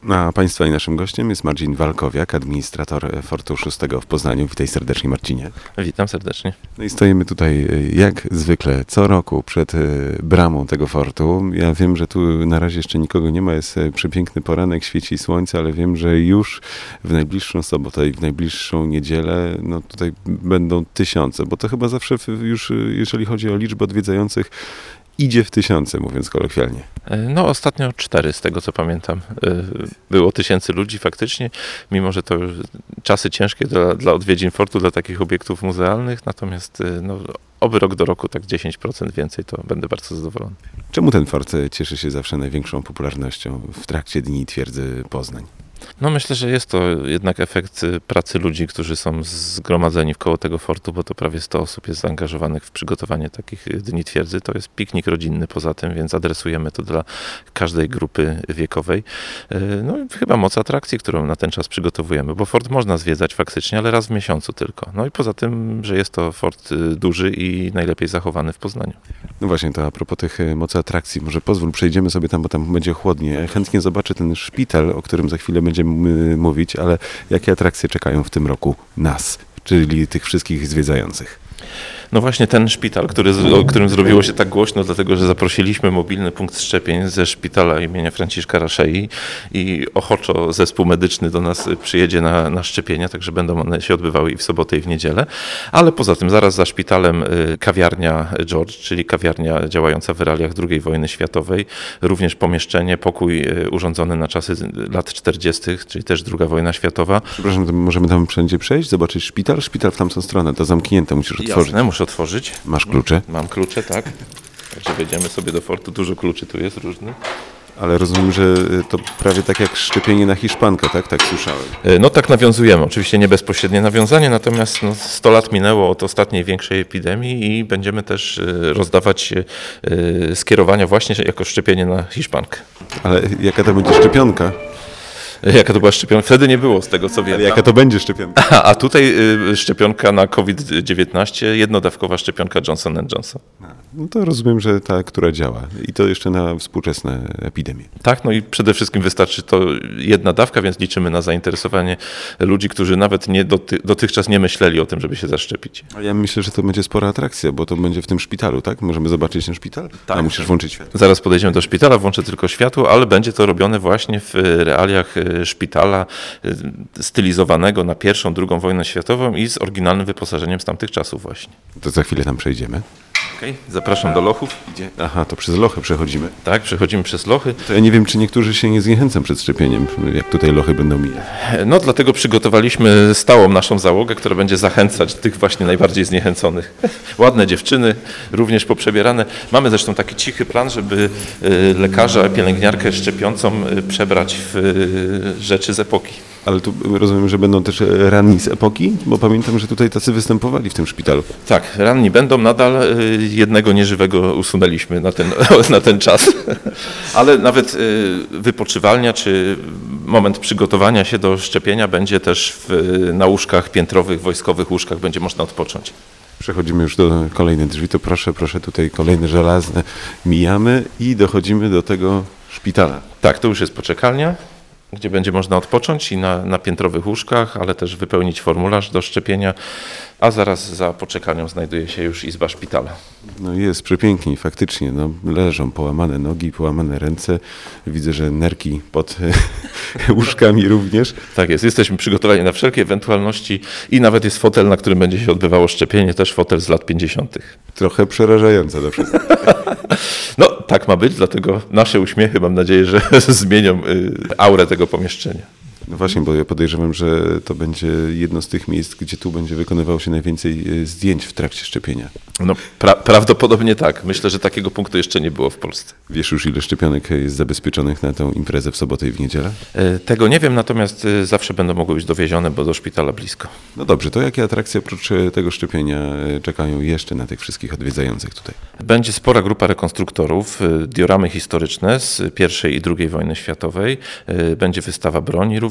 A Państwa i naszym gościem jest Marcin Walkowiak, administrator Fortu 6 w Poznaniu. Witaj serdecznie, Marcinie. Witam serdecznie. No i stoimy tutaj jak zwykle co roku przed bramą tego fortu. Ja wiem, że tu na razie jeszcze nikogo nie ma, jest przepiękny poranek, świeci słońce, ale wiem, że już w najbliższą sobotę i w najbliższą niedzielę no tutaj będą tysiące, bo to chyba zawsze już, jeżeli chodzi o liczbę odwiedzających, idzie w tysiące, mówiąc kolokwialnie. No ostatnio 4, z tego co pamiętam. Było 1000 ludzi faktycznie, mimo że to czasy ciężkie dla odwiedzin fortu, dla takich obiektów muzealnych, natomiast no, oby rok do roku tak 10% więcej, to będę bardzo zadowolony. Czemu ten fort cieszy się zawsze największą popularnością w trakcie Dni Twierdzy Poznań? No myślę, że jest to jednak efekt pracy ludzi, którzy są zgromadzeni wkoło tego fortu, bo to prawie 100 osób jest zaangażowanych w przygotowanie takich Dni Twierdzy. To jest piknik rodzinny poza tym, więc adresujemy to dla każdej grupy wiekowej. No i chyba moc atrakcji, którą na ten czas przygotowujemy, bo fort można zwiedzać faktycznie, ale raz w miesiącu tylko. No i poza tym, że jest to fort duży i najlepiej zachowany w Poznaniu. No właśnie, to a propos tych mocy atrakcji, może pozwól, przejdziemy sobie tam, bo tam będzie chłodnie. Chętnie zobaczę ten szpital, o którym za chwilę będziemy mówić, ale jakie atrakcje czekają w tym roku nas, czyli tych wszystkich zwiedzających? No właśnie ten szpital, o którym zrobiło się tak głośno, dlatego że zaprosiliśmy mobilny punkt szczepień ze szpitala imienia Franciszka Raszei i ochoczo zespół medyczny do nas przyjedzie na szczepienia, także będą one się odbywały i w sobotę i w niedzielę, ale poza tym zaraz za szpitalem kawiarnia George, czyli kawiarnia działająca w realiach II wojny światowej, również pomieszczenie, pokój urządzony na czasy lat 40., czyli też II wojna światowa. Przepraszam, to możemy tam wszędzie przejść, zobaczyć szpital? Szpital w tamtą stronę, to zamknięte, musisz otworzyć. Jasne, muszę otworzyć. Masz klucze? Mam klucze, tak. Także wejdziemy sobie do fortu. Dużo kluczy tu jest różnych. Ale rozumiem, że to prawie tak jak szczepienie na hiszpankę, tak? Tak słyszałem. No tak nawiązujemy. Oczywiście nie bezpośrednie nawiązanie, natomiast 100 lat minęło od ostatniej większej epidemii i będziemy też rozdawać skierowania właśnie jako szczepienie na hiszpankę. Ale jaka to będzie szczepionka? Jaka to była szczepionka? Wtedy nie było, z tego co wiem. Ale jaka to będzie szczepionka? A tutaj szczepionka na COVID-19, jednodawkowa szczepionka Johnson & Johnson. No to rozumiem, że ta, która działa. I to jeszcze na współczesne epidemie. Tak, no i przede wszystkim wystarczy to jedna dawka, więc liczymy na zainteresowanie ludzi, którzy nawet dotychczas nie myśleli o tym, żeby się zaszczepić. A ja myślę, że to będzie spora atrakcja, bo to będzie w tym szpitalu, tak? Możemy zobaczyć ten szpital? Tak. A musisz włączyć światło. Zaraz podejdziemy do szpitala, włączę tylko światło, ale będzie to robione właśnie w realiach szpitala stylizowanego na I, II wojnę światową i z oryginalnym wyposażeniem z tamtych czasów właśnie. To za chwilę tam przejdziemy. Okej, zapraszam do lochów. Gdzie? Aha, to przez lochy przechodzimy. Tak, przechodzimy przez lochy. To ja nie wiem, czy niektórzy się nie zniechęcą przed szczepieniem, jak tutaj lochy będą mijać. No dlatego przygotowaliśmy stałą naszą załogę, która będzie zachęcać tych właśnie najbardziej zniechęconych. Ładne dziewczyny, również poprzebierane. Mamy zresztą taki cichy plan, żeby lekarza, pielęgniarkę szczepiącą przebrać w rzeczy z epoki. Ale tu rozumiem, że będą też ranni z epoki? Bo pamiętam, że tutaj tacy występowali w tym szpitalu. Tak, ranni będą nadal. Jednego nieżywego usunęliśmy na ten czas. Ale nawet wypoczywalnia czy moment przygotowania się do szczepienia będzie też na łóżkach piętrowych, wojskowych łóżkach będzie można odpocząć. Przechodzimy już do kolejnych drzwi, to proszę tutaj kolejne żelazne mijamy i dochodzimy do tego szpitala. Tak, to już jest poczekalnia, gdzie będzie można odpocząć i na piętrowych łóżkach, ale też wypełnić formularz do szczepienia, a zaraz za poczekalnią znajduje się już izba szpitala. No jest przepięknie, faktycznie, no, leżą połamane nogi, połamane ręce, widzę, że nerki pod łóżkami również. Tak jest, jesteśmy przygotowani na wszelkie ewentualności i nawet jest fotel, na którym będzie się odbywało szczepienie, też fotel z lat 50. Trochę przerażające to wszystko. No tak ma być, dlatego nasze uśmiechy mam nadzieję, że zmienią aurę tego pomieszczenia. No właśnie, bo ja podejrzewam, że to będzie jedno z tych miejsc, gdzie tu będzie wykonywało się najwięcej zdjęć w trakcie szczepienia. No prawdopodobnie tak. Myślę, że takiego punktu jeszcze nie było w Polsce. Wiesz już, ile szczepionek jest zabezpieczonych na tę imprezę w sobotę i w niedzielę? Tego nie wiem, natomiast zawsze będą mogły być dowiezione, bo do szpitala blisko. No dobrze, to jakie atrakcje oprócz tego szczepienia czekają jeszcze na tych wszystkich odwiedzających tutaj? Będzie spora grupa rekonstruktorów, dioramy historyczne z I i II wojny światowej. Będzie wystawa broni również.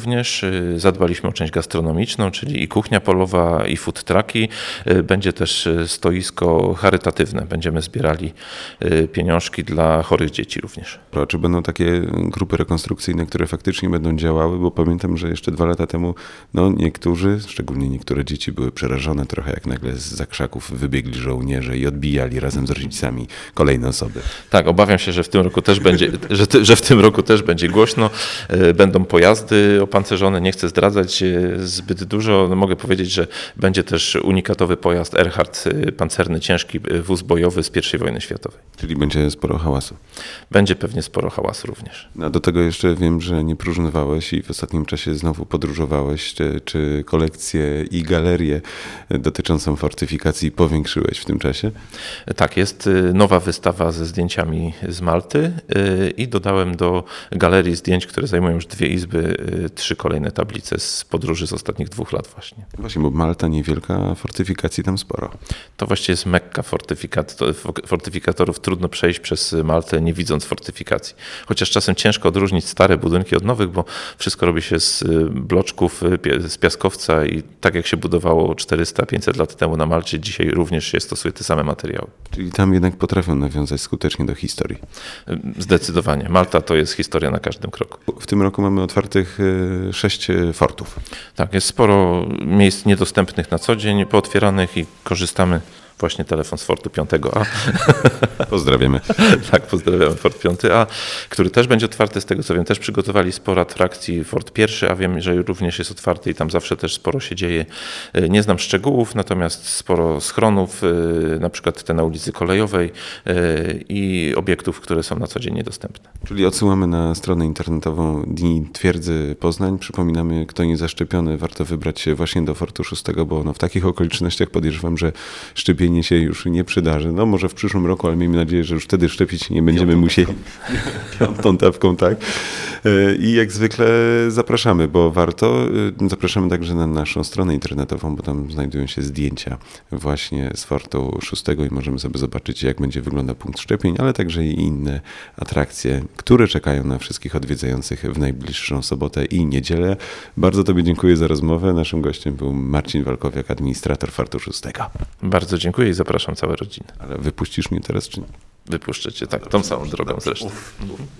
również. Zadbaliśmy o część gastronomiczną, czyli i kuchnia polowa, i food trucki. Będzie też stoisko charytatywne. Będziemy zbierali pieniążki dla chorych dzieci również. A czy będą takie grupy rekonstrukcyjne, które faktycznie będą działały? Bo pamiętam, że jeszcze 2 lata temu niektórzy, szczególnie niektóre dzieci były przerażone trochę, jak nagle zza krzaków wybiegli żołnierze i odbijali razem z rodzicami kolejne osoby. Tak, obawiam się, że w tym roku też będzie, że w tym roku też będzie głośno. Będą pojazdy opancerzone, nie chcę zdradzać zbyt dużo. Mogę powiedzieć, że będzie też unikatowy pojazd Erhard, pancerny, ciężki wóz bojowy z I wojny światowej. Czyli będzie sporo hałasu. Będzie pewnie sporo hałasu również. A do tego jeszcze wiem, że nie próżnowałeś i w ostatnim czasie znowu podróżowałeś. Czy kolekcję i galerię dotyczącą fortyfikacji powiększyłeś w tym czasie? Tak, jest nowa wystawa ze zdjęciami z Malty i dodałem do galerii zdjęć, które zajmują już 2 izby, 3 kolejne tablice z podróży z ostatnich 2 lat właśnie. Właśnie, bo Malta niewielka, fortyfikacji tam sporo. To właściwie jest mekka fortyfikatorów. Trudno przejść przez Maltę nie widząc fortyfikacji. Chociaż czasem ciężko odróżnić stare budynki od nowych, bo wszystko robi się z bloczków, z piaskowca i tak jak się budowało 400-500 lat temu na Malcie, dzisiaj również się stosuje te same materiały. Czyli tam jednak potrafią nawiązać skutecznie do historii. Zdecydowanie. Malta to jest historia na każdym kroku. W tym roku mamy otwartych 6 fortów. Tak, jest sporo miejsc niedostępnych na co dzień, pootwieranych i korzystamy. Właśnie telefon z Fortu 5A. Pozdrawiamy. Tak, pozdrawiamy Fort 5A, który też będzie otwarty, z tego co wiem, też przygotowali sporo atrakcji. Fort 1, a wiem, że również jest otwarty i tam zawsze też sporo się dzieje. Nie znam szczegółów, natomiast sporo schronów, na przykład te na ulicy Kolejowej i obiektów, które są na co dzień niedostępne. Czyli odsyłamy na stronę internetową Dni Twierdzy Poznań. Przypominamy, kto nie zaszczepiony, warto wybrać się właśnie do Fortu 6, bo w takich okolicznościach podejrzewam, że szczepienie się już nie przydarzy. Może w przyszłym roku, ale miejmy nadzieję, że już wtedy szczepić nie będziemy musieli. Piątą dawką, tak. I jak zwykle zapraszamy, bo warto. Zapraszamy także na naszą stronę internetową, bo tam znajdują się zdjęcia właśnie z Fortu 6 i możemy sobie zobaczyć, jak będzie wyglądał punkt szczepień, ale także i inne atrakcje, które czekają na wszystkich odwiedzających w najbliższą sobotę i niedzielę. Bardzo Tobie dziękuję za rozmowę. Naszym gościem był Marcin Walkowiak, administrator Fortu 6. Bardzo dziękuję i zapraszam całe rodziny. Ale wypuścisz mnie teraz, czy nie? Wypuszczę cię, tak, tą samą drogą zresztą.